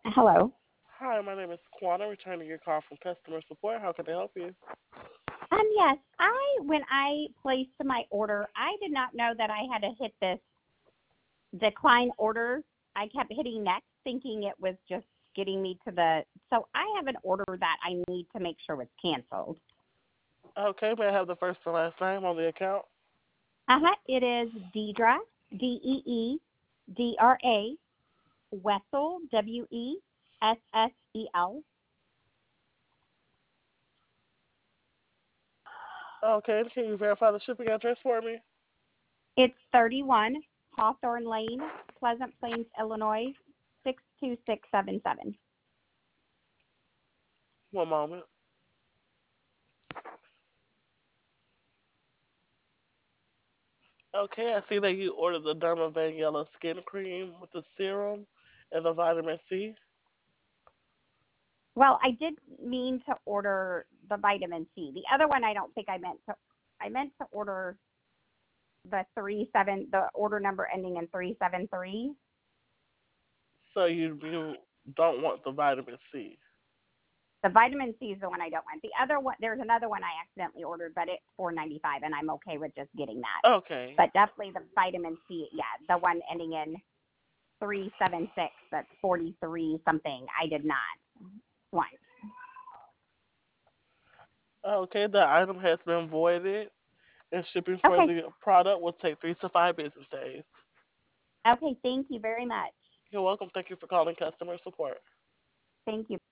Hello. Hi, my name is Quana, returning your call from customer support. How can I help you? Yes, when I placed my order, I did not know that I had to hit this decline order. I kept hitting next, thinking it was just getting me to so I have an order that I need to make sure was canceled. Okay, may I have the first and last name on the account? It is Deedra, Deedra, Wessel, Wessel. Okay, can you verify the shipping address for me? It's 31 Hawthorne Lane, Pleasant Plains, Illinois, 62677. One moment. Okay, I see that you ordered the Dermavan Yellow Skin Cream with the serum and the vitamin C. Well, I did mean to order the vitamin C. The other one I don't think I meant to. I meant to order the order number ending in 373. So you don't want the vitamin C. The vitamin C is the one I don't want. The other one, there's another one I accidentally ordered, but it's 495, and I'm okay with just getting that. Okay. But definitely the vitamin C, yeah, the one ending in 376. That's 43 something. I did not want. Okay, the item has been voided, and shipping for Okay. the product will take 3 to 5 business days. Okay. Thank you very much. You're welcome. Thank you for calling customer support. Thank you.